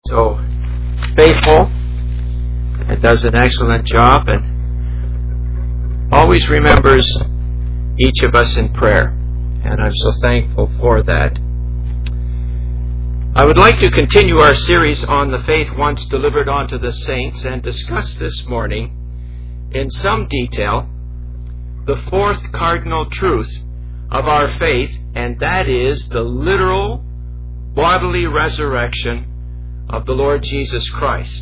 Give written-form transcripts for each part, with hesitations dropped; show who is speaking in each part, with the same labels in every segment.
Speaker 1: So faithful and does an excellent job and always remembers each of us in prayer. And I'm so thankful for that. I would like to continue our series on the faith once delivered unto the saints and discuss this morning in some detail the fourth cardinal truth of our faith, and that is the literal bodily resurrection of the Lord Jesus Christ.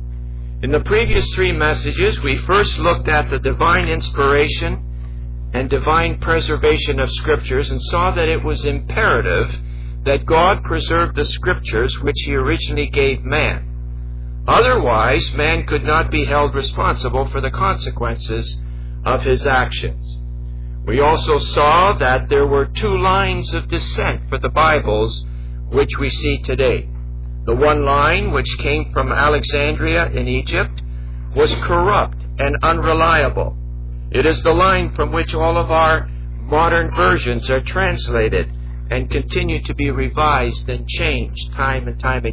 Speaker 1: In the previous three messages, we first looked at the divine inspiration and divine preservation of Scriptures and saw that it was imperative that God preserve the Scriptures which He originally gave man. Otherwise, man could not be held responsible for the consequences of his actions. We also saw that there were two lines of descent for the Bibles which we see today. The one line, which came from Alexandria in Egypt, was corrupt and unreliable. It is the line from which all of our modern versions are translated and continue to be revised and changed time and time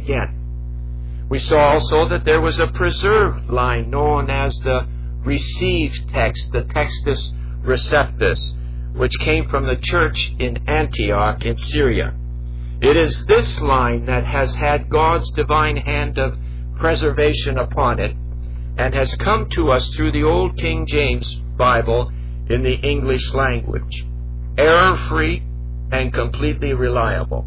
Speaker 1: again. We saw also that there was a preserved line known as the received text, the Textus Receptus, which came from the church in Antioch in Syria. It is this line that has had God's divine hand of preservation upon it and has come to us through the Old King James Bible in the English language, error-free and completely reliable.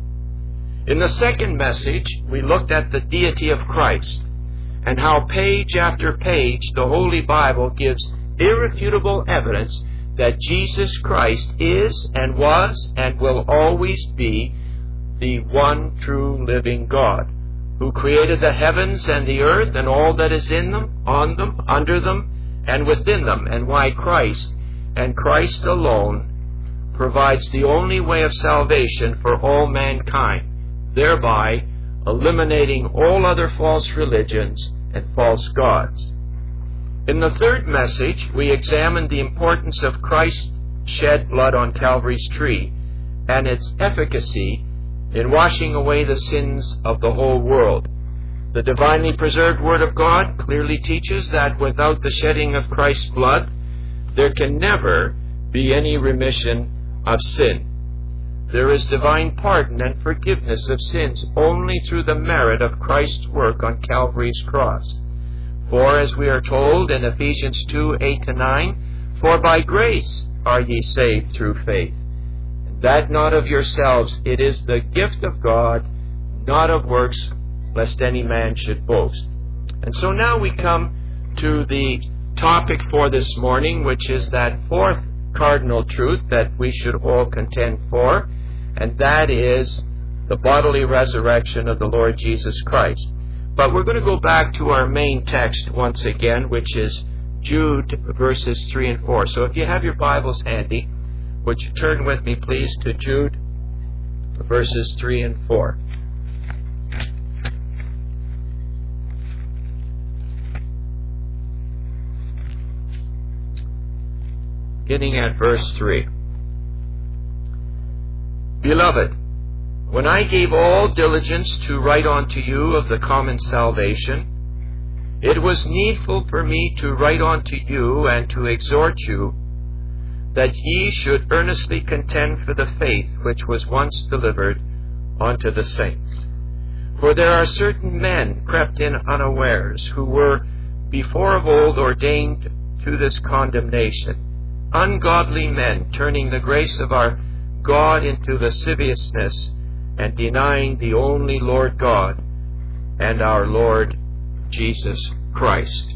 Speaker 1: In the second message, we looked at the deity of Christ and how page after page the Holy Bible gives irrefutable evidence that Jesus Christ is and was and will always be the one true living God, who created the heavens and the earth and all that is in them, on them, under them, and within them, and why Christ and Christ alone provides the only way of salvation for all mankind, thereby eliminating all other false religions and false gods. In the third message, we examined the importance of Christ's shed blood on Calvary's tree and its efficacy in washing away the sins of the whole world. The divinely preserved Word of God clearly teaches that without the shedding of Christ's blood, there can never be any remission of sin. There is divine pardon and forgiveness of sins only through the merit of Christ's work on Calvary's cross. For, as we are told in Ephesians 2:8-9, "For by grace are ye saved through faith, that not of yourselves, it is the gift of God, not of works, lest any man should boast." And so now we come to the topic for this morning, which is that fourth cardinal truth that we should all contend for, and that is the bodily resurrection of the Lord Jesus Christ. But we're going to go back to our main text once again, which is Jude verses 3 and 4. So if you have your Bibles handy, would you turn with me, please, to Jude verses 3 and 4. Beginning at verse 3. "Beloved, when I gave all diligence to write unto you of the common salvation, it was needful for me to write unto you and to exhort you that ye should earnestly contend for the faith which was once delivered unto the saints. For there are certain men crept in unawares, who were before of old ordained to this condemnation, ungodly men, turning the grace of our God into lasciviousness, and denying the only Lord God and our Lord Jesus Christ."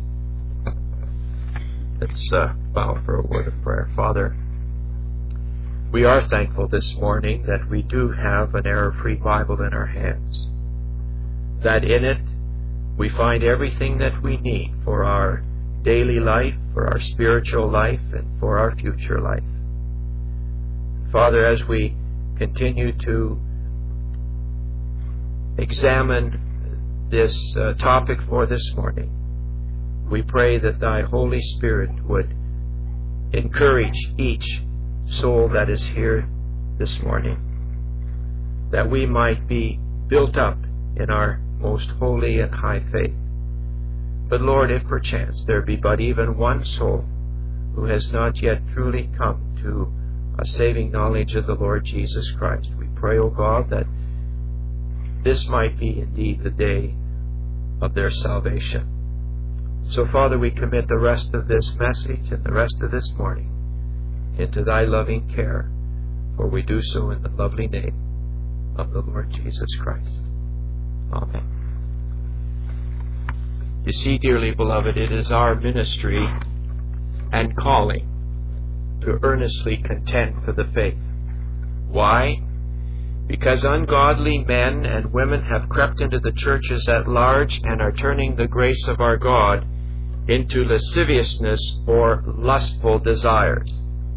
Speaker 1: Let's bow for a word of prayer. Father, we are thankful this morning that we do have an error-free Bible in our hands, that in it we find everything that we need for our daily life, for our spiritual life, and for our future life. Father, as we continue to examine this topic for this morning, we pray that Thy Holy Spirit would encourage each soul that is here this morning, that we might be built up in our most holy and high faith. But Lord, if perchance there be but even one soul who has not yet truly come to a saving knowledge of the Lord Jesus Christ, we pray, O God, that this might be indeed the day of their salvation. So, Father, we commit the rest of this message and the rest of this morning into Thy loving care, for we do so in the lovely name of the Lord Jesus Christ. Amen. You see, dearly beloved, it is our ministry and calling to earnestly contend for the faith. Why? Because ungodly men and women have crept into the churches at large and are turning the grace of our God into lasciviousness or lustful desires.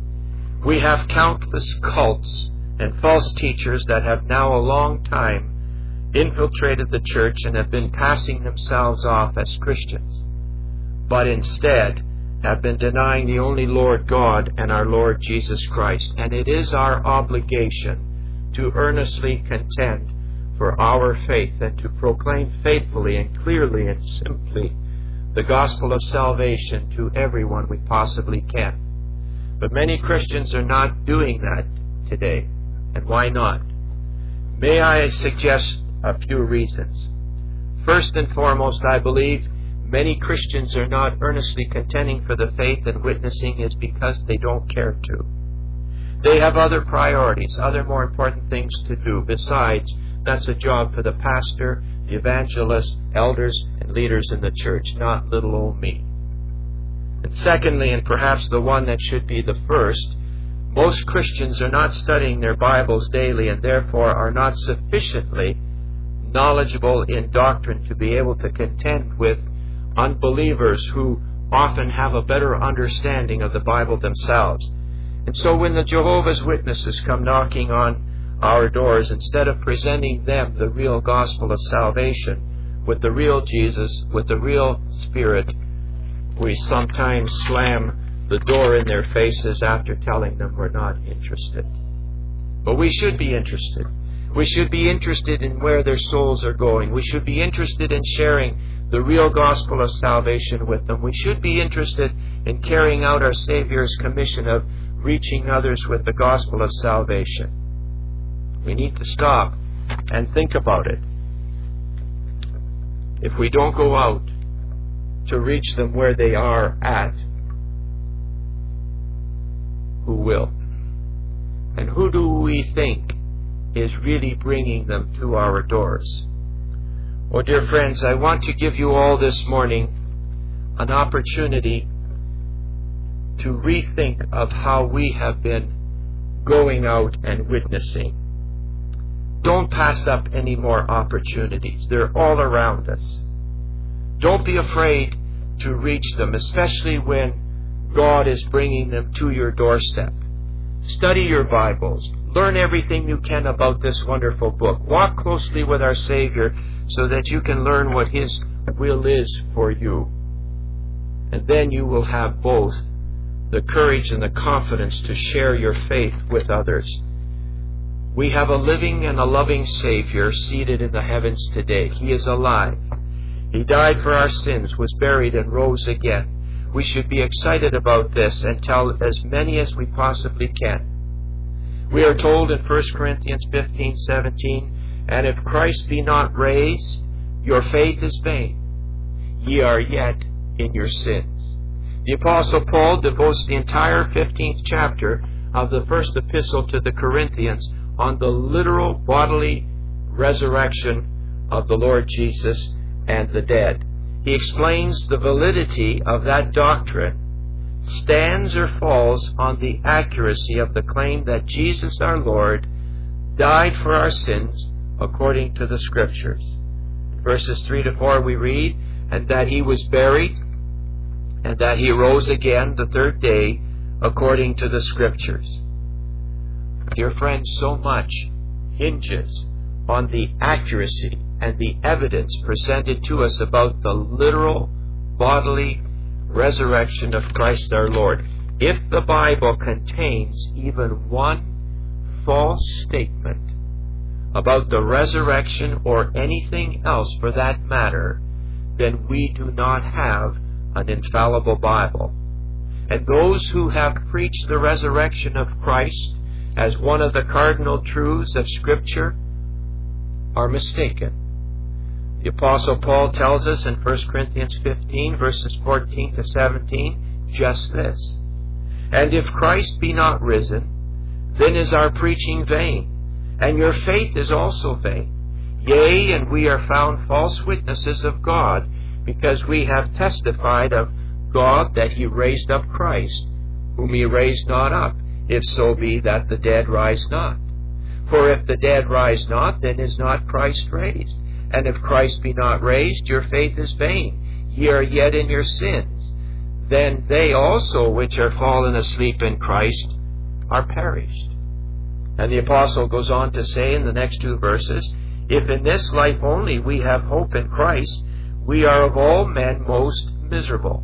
Speaker 1: We have countless cults and false teachers that have now a long time infiltrated the church and have been passing themselves off as Christians, but instead have been denying the only Lord God and our Lord Jesus Christ. And it is our obligation to earnestly contend for our faith and to proclaim faithfully and clearly and simply the gospel of salvation to everyone we possibly can. But many Christians are not doing that today. And why not? May I suggest a few reasons. First and foremost, I believe many Christians are not earnestly contending for the faith and witnessing is because they don't care to. They have other priorities, other more important things to do. Besides, that's a job for the pastor, the evangelist, elders, and leaders in the church, not little old me. And secondly, and perhaps the one that should be the first, most Christians are not studying their Bibles daily and therefore are not sufficiently knowledgeable in doctrine to be able to contend with unbelievers who often have a better understanding of the Bible themselves. And so when the Jehovah's Witnesses come knocking on our doors, instead of presenting them the real gospel of salvation with the real Jesus, with the real Spirit, we sometimes slam the door in their faces after telling them we're not interested. But we should be interested. We should be interested in where their souls are going. We should be interested in sharing the real gospel of salvation with them. We should be interested in carrying out our Savior's commission of reaching others with the gospel of salvation. We need to stop and think about it. If we don't go out to reach them where they are at, who will? And who do we think is really bringing them to our doors? Oh, dear friends, I want to give you all this morning an opportunity to rethink of how we have been going out and witnessing. Don't pass up any more opportunities. They're all around us. Don't be afraid to reach them, especially when God is bringing them to your doorstep. Study your Bibles. Learn everything you can about this wonderful book. Walk closely with our Savior so that you can learn what His will is for you. And then you will have both the courage and the confidence to share your faith with others. We have a living and a loving Savior seated in the heavens today. He is alive. He died for our sins, was buried, and rose again. We should be excited about this and tell as many as we possibly can. We are told in 1 Corinthians 15:17, "And if Christ be not raised, your faith is vain. Ye are yet in your sins." The Apostle Paul devotes the entire 15th chapter of the first epistle to the Corinthians on the literal bodily resurrection of the Lord Jesus and the dead. He explains the validity of that doctrine stands or falls on the accuracy of the claim that Jesus our Lord died for our sins according to the Scriptures. Verses 3 to 4 we read, "And that He was buried, and that He rose again the third day according to the Scriptures." Dear friends, so much hinges on the accuracy and the evidence presented to us about the literal bodily resurrection of Christ our Lord. If the Bible contains even one false statement about the resurrection or anything else for that matter, then we do not have an infallible Bible. And those who have preached the resurrection of Christ as one of the cardinal truths of Scripture are mistaken. The Apostle Paul tells us in 1 Corinthians 15, verses 14 to 17, just this: "And if Christ be not risen, then is our preaching vain, and your faith is also vain. Yea, and we are found false witnesses of God, because we have testified of God that he raised up Christ, whom he raised not up, if so be that the dead rise not. For if the dead rise not, then is not Christ raised. And if Christ be not raised, your faith is vain. Ye are yet in your sins. Then they also which are fallen asleep in Christ are perished." And the apostle goes on to say in the next two verses, "If in this life only we have hope in Christ, we are of all men most miserable.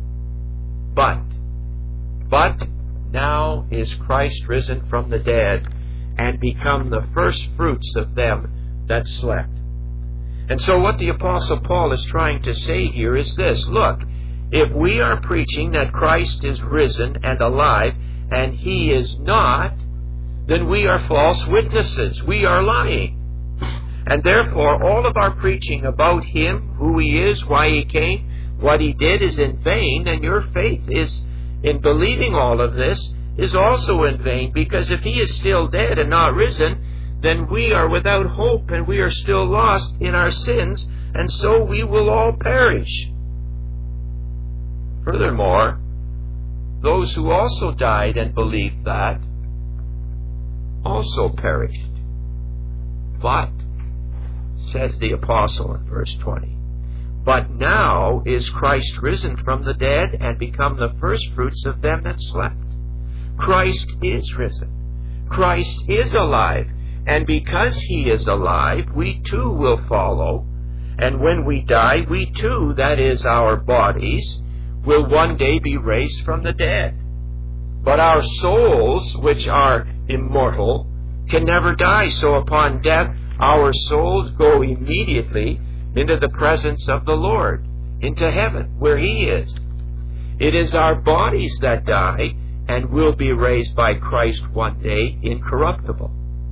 Speaker 1: But now is Christ risen from the dead, and become the first fruits of them that slept." And so what the Apostle Paul is trying to say here is this: look, if we are preaching that Christ is risen and alive, and he is not, then we are false witnesses. We are lying. And therefore, all of our preaching about him, who he is, why he came, what he did, is in vain, and your faith is in believing all of this is also in vain, because if he is still dead and not risen, then we are without hope, and we are still lost in our sins, and so we will all perish. Furthermore, those who also died and believed that also perished. But, says the apostle in verse 20, "But now is Christ risen from the dead, and become the firstfruits of them that slept." Christ is risen. Christ is alive. And because he is alive, we too will follow. And when we die, we too, that is, our bodies, will one day be raised from the dead. But our souls, which are immortal, can never die. So upon death, our souls go immediately into the presence of the Lord, into heaven, where he is. It is our bodies that die and will be raised by Christ one day incorruptible.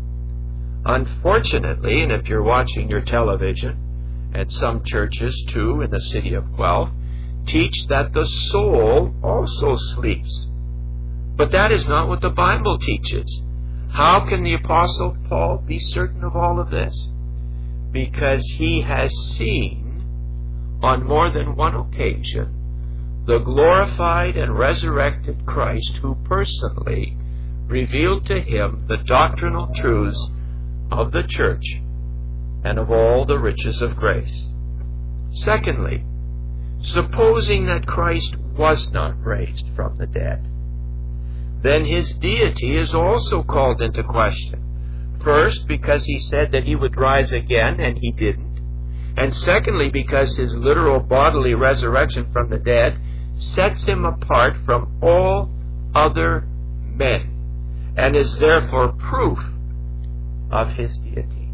Speaker 1: Unfortunately, and if you're watching your television, and some churches too in the city of Guelph, teach that the soul also sleeps. But that is not what the Bible teaches. How can the Apostle Paul be certain of all of this? Because he has seen on more than one occasion the glorified and resurrected Christ, who personally revealed to him the doctrinal truths of the church and of all the riches of grace. Secondly, supposing that Christ was not raised from the dead, then his deity is also called into question. First, because he said that he would rise again, and he didn't. And secondly, because his literal bodily resurrection from the dead sets him apart from all other men, and is therefore proof of his deity.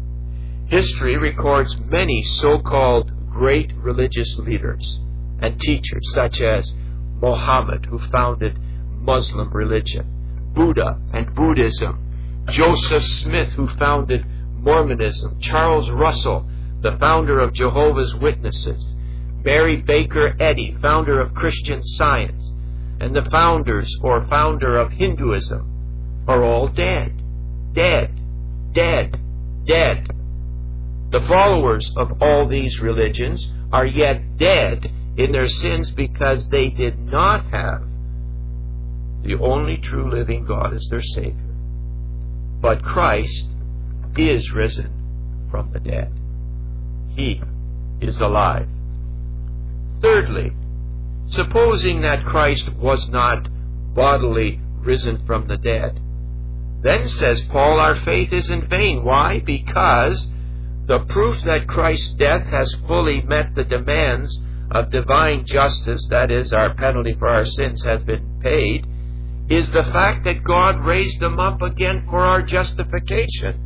Speaker 1: History records many so-called great religious leaders and teachers, such as Muhammad, who founded Muslim religion, Buddha and Buddhism, Joseph Smith, who founded Mormonism, Charles Russell, the founder of Jehovah's Witnesses, Mary Baker Eddy, founder of Christian Science, and the founder of Hinduism, are all dead. Dead. Dead. Dead. The followers of all these religions are yet dead in their sins because they did not have the only true living God as their Savior. But Christ is risen from the dead. He is alive. Thirdly, supposing that Christ was not bodily risen from the dead, then, says Paul, our faith is in vain. Why? Because the proof that Christ's death has fully met the demands of divine justice, that is, our penalty for our sins has been paid, is the fact that God raised them up again for our justification.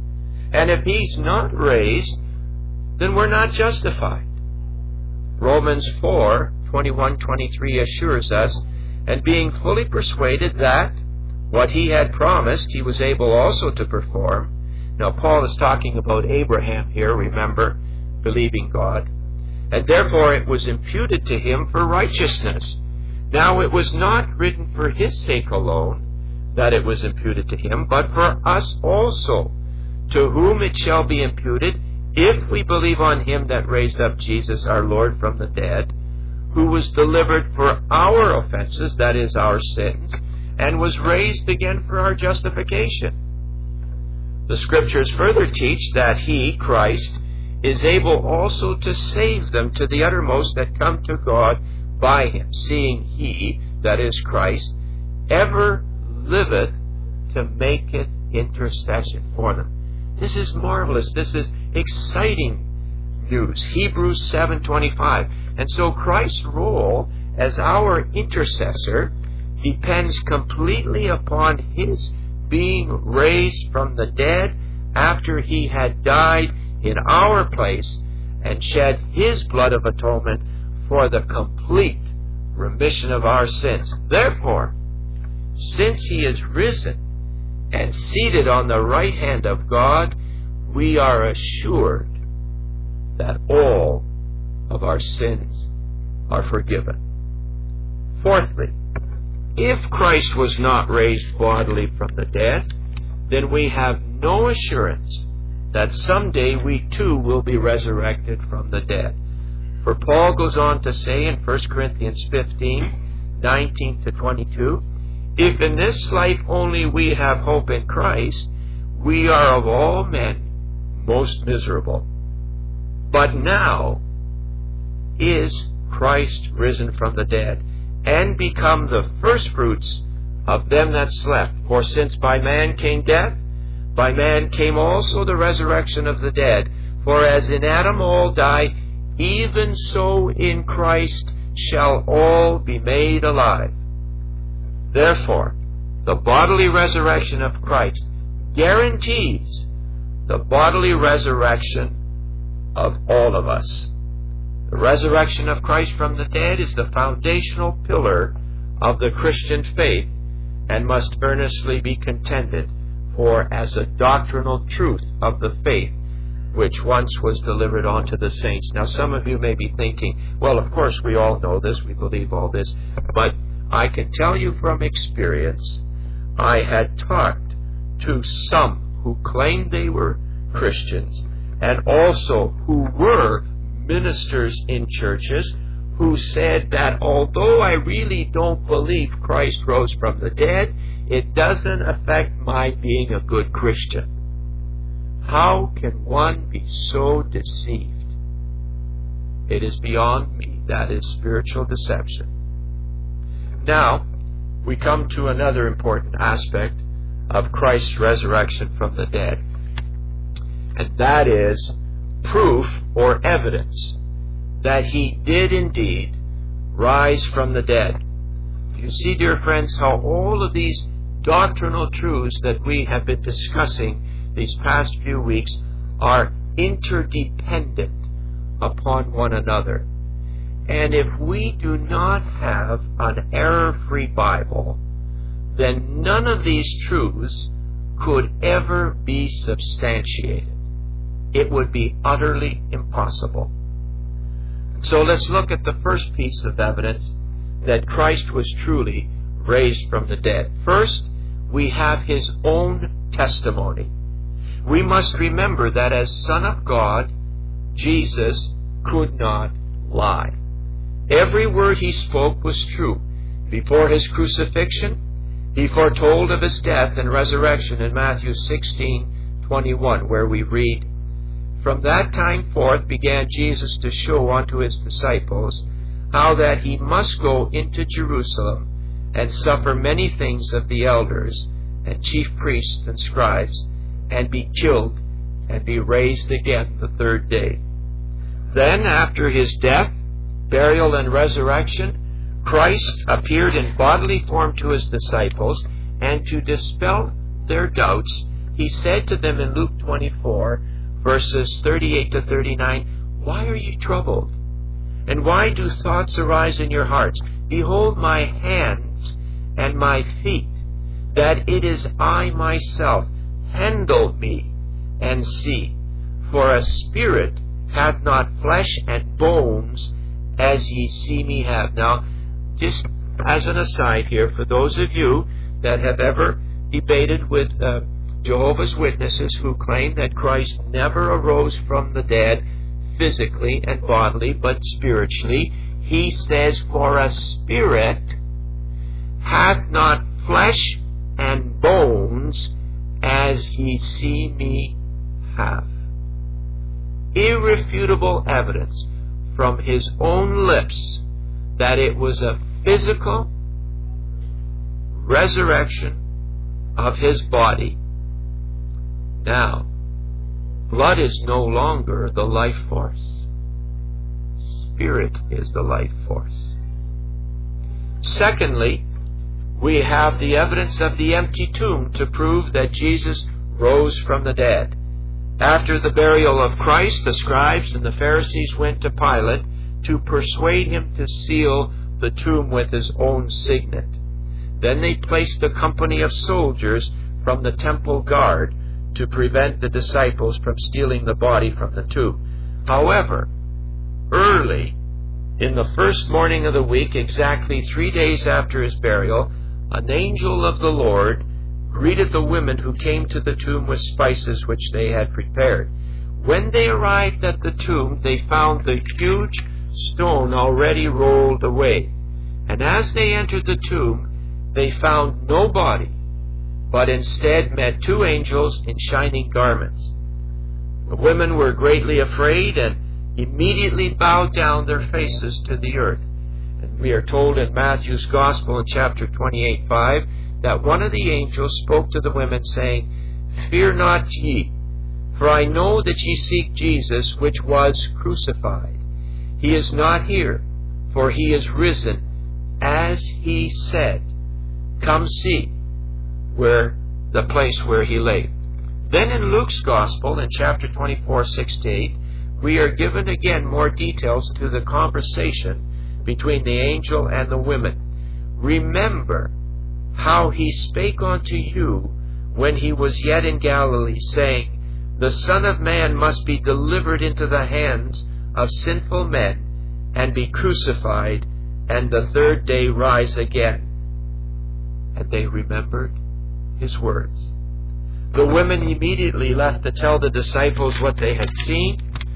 Speaker 1: And if He's not raised, then we're not justified. Romans 4:21-23 assures us, and being fully persuaded that what He had promised He was able also to perform. Now Paul is talking about Abraham here, remember, believing God. And therefore it was imputed to him for righteousness. Now it was not written for his sake alone that it was imputed to him, but for us also, to whom it shall be imputed, if we believe on Him that raised up Jesus our Lord from the dead, who was delivered for our offenses, that is, our sins, and was raised again for our justification. The Scriptures further teach that He, Christ, is able also to save them to the uttermost that come to God by Him, seeing He, that is Christ, ever liveth to make it intercession for them. This is marvelous. This is exciting news. Hebrews 7:25. And so Christ's role as our intercessor depends completely upon His being raised from the dead after He had died in our place and shed His blood of atonement for the complete remission of our sins. Therefore, since He is risen and seated on the right hand of God, we are assured that all of our sins are forgiven. Fourthly, if Christ was not raised bodily from the dead, then we have no assurance that someday we too will be resurrected from the dead. For Paul goes on to say in 1 Corinthians 15:19-22, if in this life only we have hope in Christ, we are of all men most miserable. But now is Christ risen from the dead, and become the firstfruits of them that slept. For since by man came death, by man came also the resurrection of the dead. For as in Adam all die, even so in Christ shall all be made alive. Therefore, the bodily resurrection of Christ guarantees the bodily resurrection of all of us. The resurrection of Christ from the dead is the foundational pillar of the Christian faith and must earnestly be contended for as a doctrinal truth of the faith which once was delivered unto the saints. Now some of you may be thinking, well, of course we all know this, we believe all this, but I can tell you from experience, I had talked to some who claimed they were Christians and also who were ministers in churches who said that although I really don't believe Christ rose from the dead, it doesn't affect my being a good Christian. How can one be so deceived? It is beyond me. That is spiritual deception. Now, we come to another important aspect of Christ's resurrection from the dead. And that is proof or evidence that He did indeed rise from the dead. You see, dear friends, how all of these doctrinal truths that we have been discussing these past few weeks are interdependent upon one another. And if we do not have an error-free Bible, then none of these truths could ever be substantiated. It would be utterly impossible. So let's look at the first piece of evidence that Christ was truly raised from the dead. First, we have His own testimony. We must remember that as Son of God, Jesus could not lie. Every word He spoke was true. Before His crucifixion, He foretold of His death and resurrection in Matthew 16:21, where we read, from that time forth began Jesus to show unto His disciples how that He must go into Jerusalem and suffer many things of the elders and chief priests and scribes, and be killed and be raised again the third day. Then, after His death, burial, and resurrection, Christ appeared in bodily form to His disciples, and to dispel their doubts, He said to them in Luke 24, verses 38 to 39, "Why are you troubled? And why do thoughts arise in your hearts? Behold my hands and my feet, that it is I myself. Handle me and see. For a spirit hath not flesh and bones, as ye see me have." Now, just as an aside here, for those of you that have ever debated with Jehovah's Witnesses who claim that Christ never arose from the dead physically and bodily, but spiritually, he says, "For a spirit hath not flesh and bones, as ye see me have." Irrefutable evidence from his own lips that it was a physical resurrection of his body. Now, blood is no longer the life force. Spirit is the life force. Secondly, we have the evidence of the empty tomb to prove that Jesus rose from the dead. After the burial of Christ, the scribes and the Pharisees went to Pilate to persuade him to seal the tomb with his own signet. Then they placed a company of soldiers from the temple guard to prevent the disciples from stealing the body from the tomb. However, early in the first morning of the week, exactly 3 days after his burial, an angel of the Lord greeted the women who came to the tomb with spices which they had prepared. When they arrived at the tomb, they found the huge stone already rolled away. And as they entered the tomb, they found no body, but instead met 2 angels in shining garments. The women were greatly afraid and immediately bowed down their faces to the earth. And we are told in Matthew's Gospel in chapter 28:5 that one of the angels spoke to the women, saying, "Fear not ye, for I know that ye seek Jesus, which was crucified. He is not here, for he is risen, as he said. Come see where the place where he lay." Then in Luke's Gospel, in chapter 24, 6-8, we are given again more details to the conversation between the angel and the women. "Remember how he spake unto you when he was yet in Galilee, saying, The Son of Man must be delivered into the hands of sinful men, and be crucified, and the 3rd day rise again." And they remembered his words. The women immediately left to tell the disciples what they had seen.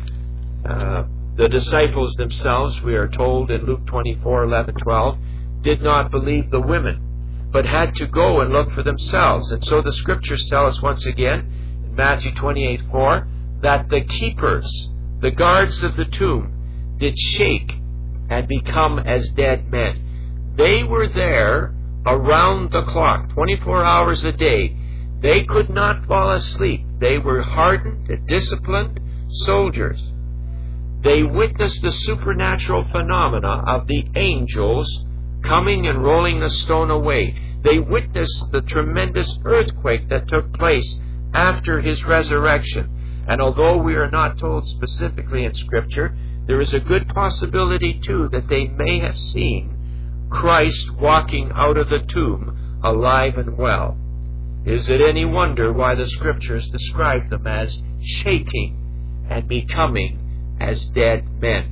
Speaker 1: The disciples themselves, we are told in Luke 24:11-12, did not believe the women, but had to go and look for themselves. And so the scriptures tell us once again, in Matthew 28:4, that the keepers, the guards of the tomb, did shake and become as dead men. They were there around the clock, 24 hours a day. They could not fall asleep. They were hardened and disciplined soldiers. They witnessed the supernatural phenomena of the angels coming and rolling the stone away. They witnessed the tremendous earthquake that took place after his resurrection. And although we are not told specifically in Scripture, there is a good possibility, too, that they may have seen Christ walking out of the tomb alive and well. Is it any wonder why the Scriptures describe them as shaking and becoming as dead men?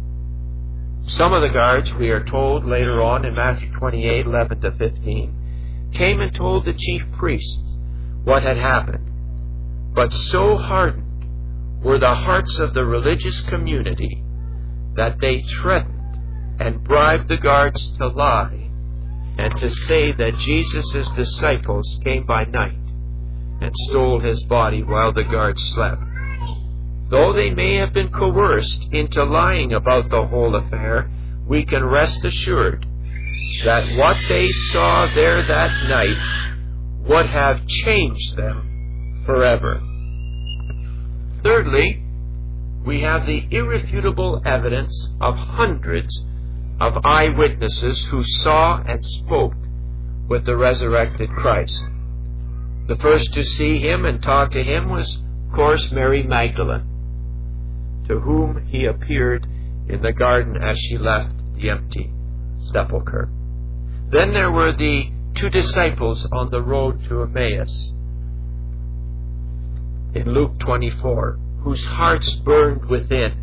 Speaker 1: Some of the guards, we are told later on in Matthew 28:11-15, came and told the chief priests what had happened. But so hardened were the hearts of the religious community that they threatened and bribed the guards to lie and to say that Jesus' disciples came by night and stole his body while the guards slept. Though they may have been coerced into lying about the whole affair, we can rest assured that what they saw there that night would have changed them forever. Thirdly, we have the irrefutable evidence of hundreds of eyewitnesses who saw and spoke with the resurrected Christ. The first to see him and talk to him was, of course, Mary Magdalene, to whom he appeared in the garden as she left the empty sepulchre. Then there were the 2 disciples on the road to Emmaus in Luke 24, whose hearts burned within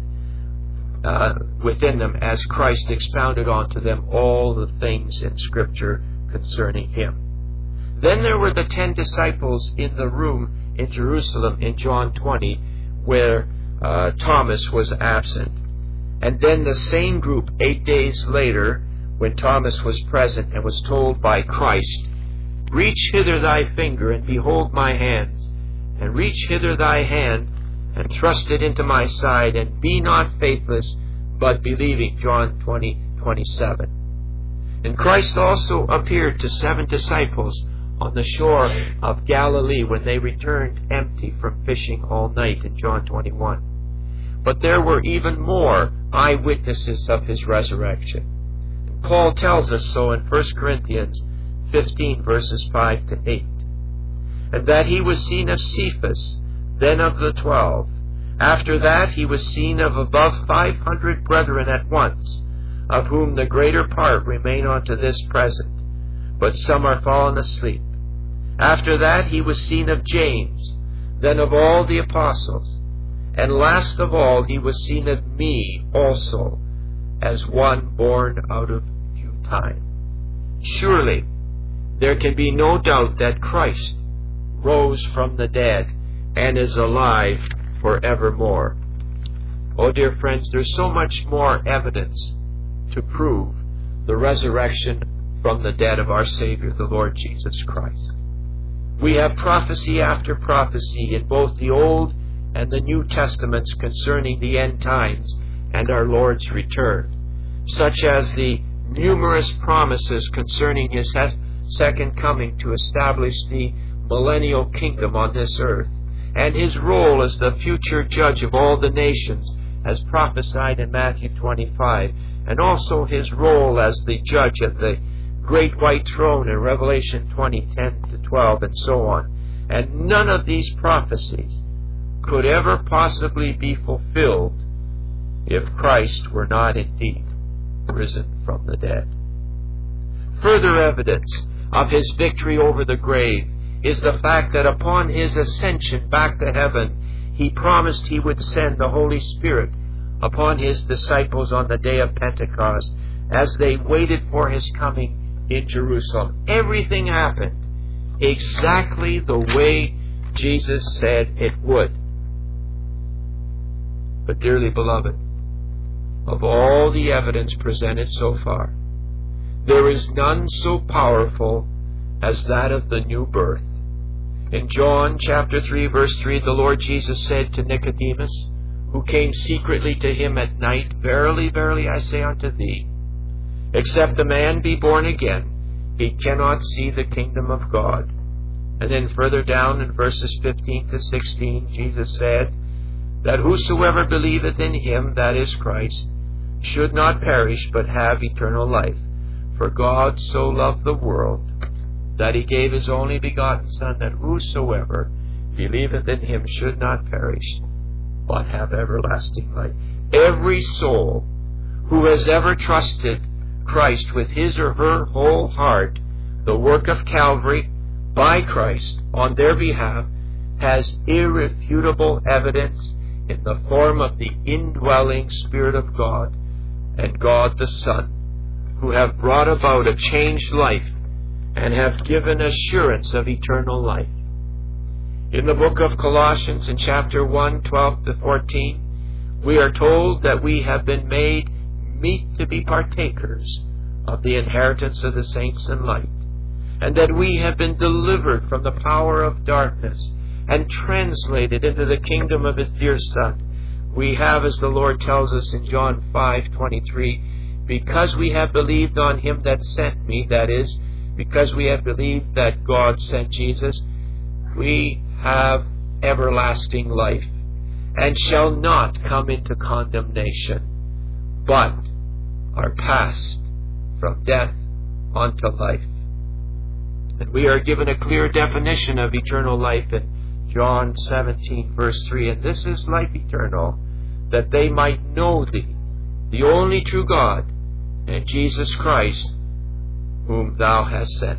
Speaker 1: them as Christ expounded unto them all the things in Scripture concerning him. Then there were the 10 disciples in the room in Jerusalem in John 20, where Thomas was absent. And then the same group 8 days later, when Thomas was present and was told by Christ, "Reach hither thy finger, and behold my hands, and reach hither thy hand, and thrust it into my side, and be not faithless, but believing," John 20:27. And Christ also appeared to 7 disciples on the shore of Galilee when they returned empty from fishing all night in John 21. But there were even more eyewitnesses of his resurrection. And Paul tells us so in 1 Corinthians 15, verses 5 to 8. And that he was seen of Cephas, then of the 12. After that he was seen of above 500 brethren at once, of whom the greater part remain unto this present, but some are fallen asleep. After that he was seen of James, then of all the apostles. And last of all he was seen of me also, as one born out of due time. Surely there can be no doubt that Christ rose from the dead and is alive forevermore. Oh, dear friends, there's so much more evidence to prove the resurrection from the dead of our Savior, the Lord Jesus Christ. We have prophecy after prophecy in both the Old and the New Testaments concerning the end times and our Lord's return, such as the numerous promises concerning his second coming to establish the millennial kingdom on this earth, and his role as the future judge of all the nations, as prophesied in Matthew 25, and also his role as the judge of the great white throne in Revelation 20:10 to 12, and so on. And none of these prophecies could ever possibly be fulfilled if Christ were not indeed risen from the dead. Further evidence of his victory over the grave is the fact that upon his ascension back to heaven, he promised he would send the Holy Spirit upon his disciples on the day of Pentecost as they waited for his coming in Jerusalem. Everything happened exactly the way Jesus said it would. But dearly beloved, of all the evidence presented so far, there is none so powerful as that of the new birth. In John chapter 3, verse 3, the Lord Jesus said to Nicodemus, who came secretly to him at night, "Verily, verily, I say unto thee, except a man be born again, he cannot see the kingdom of God." And then further down in verses 15 to 16, Jesus said, "That whosoever believeth in him, that is Christ, should not perish, but have eternal life. For God so loved the world, that he gave his only begotten Son, that whosoever believeth in him should not perish, but have everlasting life." Every soul who has ever trusted Christ with his or her whole heart, the work of Calvary by Christ on their behalf, has irrefutable evidence in the form of the indwelling Spirit of God and God the Son, who have brought about a changed life and have given assurance of eternal life. In the book of Colossians, in chapter 1, 12 to 14, we are told that we have been made meet to be partakers of the inheritance of the saints in light, and that we have been delivered from the power of darkness and translated into the kingdom of his dear Son. We have, as the Lord tells us in John 5:23, "Because we have believed on him that sent me," that is, because we have believed that God sent Jesus, "we have everlasting life, and shall not come into condemnation, but are passed from death unto life." And we are given a clear definition of eternal life in John 17, verse 3. And this is life eternal, that they might know Thee, the only true God, and Jesus Christ, whom Thou hast sent.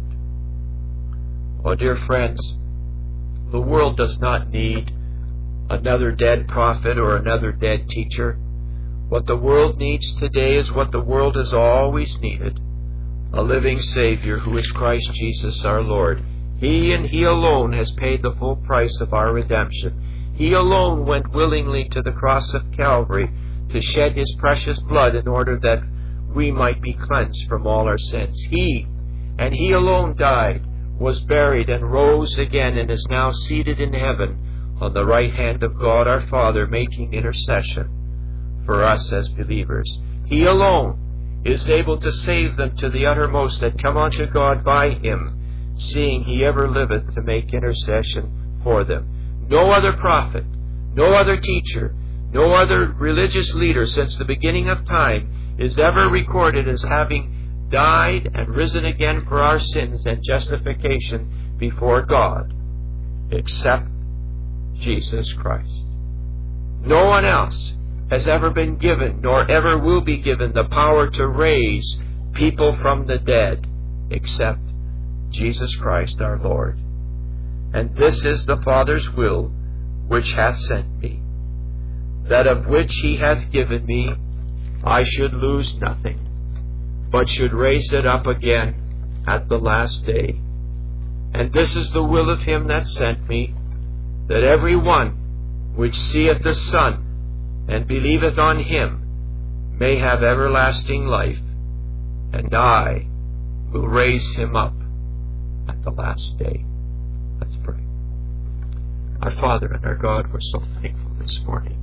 Speaker 1: Oh, dear friends, the world does not need another dead prophet or another dead teacher. What the world needs today is what the world has always needed: a living Savior who is Christ Jesus our Lord. He and He alone has paid the full price of our redemption. He alone went willingly to the cross of Calvary to shed His precious blood in order that we might be cleansed from all our sins. He, and He alone, died, was buried, and rose again, and is now seated in heaven on the right hand of God our Father, making intercession for us as believers. He alone is able to save them to the uttermost that come unto God by Him, seeing He ever liveth to make intercession for them. No other prophet, no other teacher, no other religious leader since the beginning of time is ever recorded as having died and risen again for our sins and justification before God, except Jesus Christ. No one else has ever been given, nor ever will be given, the power to raise people from the dead, except Jesus Christ our Lord. And this is the Father's will which hath sent me, that of which He hath given me I should lose nothing, but should raise it up again at the last day. And this is the will of Him that sent me, that every one which seeth the Son and believeth on Him may have everlasting life, and I will raise him up at the last day. Let's pray. Our Father and our God, we're so thankful this morning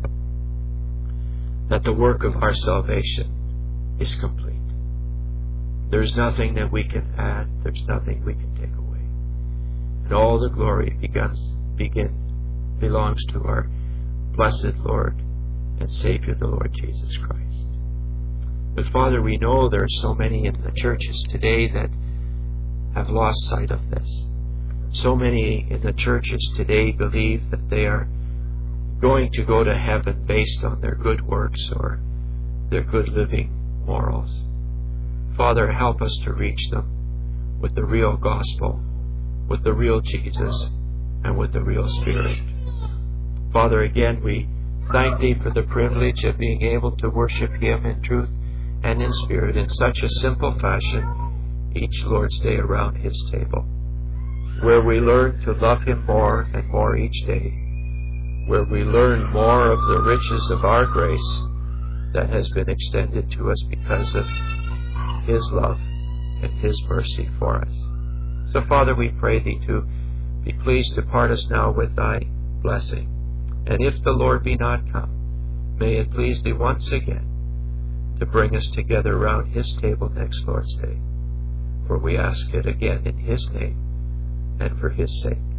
Speaker 1: that the work of our salvation is complete. There's nothing that we can add. There's nothing we can take away. And all the glory belongs to our blessed Lord and Savior, the Lord Jesus Christ. But Father, we know there are so many in the churches today that have lost sight of this. So many in the churches today believe that they are going to go to heaven based on their good works or their good living morals. Father, help us to reach them with the real gospel, with the real Jesus, and with the real Spirit. Father, again, we thank Thee for the privilege of being able to worship Him in truth and in spirit in such a simple fashion each Lord's Day around His table, where we learn to love Him more and more each day, where we learn more of the riches of our grace that has been extended to us because of His love and His mercy for us. So, Father, we pray Thee to be pleased to part us now with Thy blessing. And if the Lord be not come, may it please Thee once again to bring us together around His table next Lord's Day. For we ask it again in His name and for His sake.